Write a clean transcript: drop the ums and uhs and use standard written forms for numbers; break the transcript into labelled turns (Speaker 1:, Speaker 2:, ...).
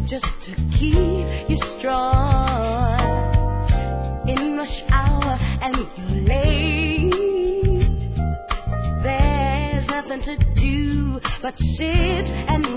Speaker 1: just to keep you strong. In rush hour and you're late, there's nothing to do but sit and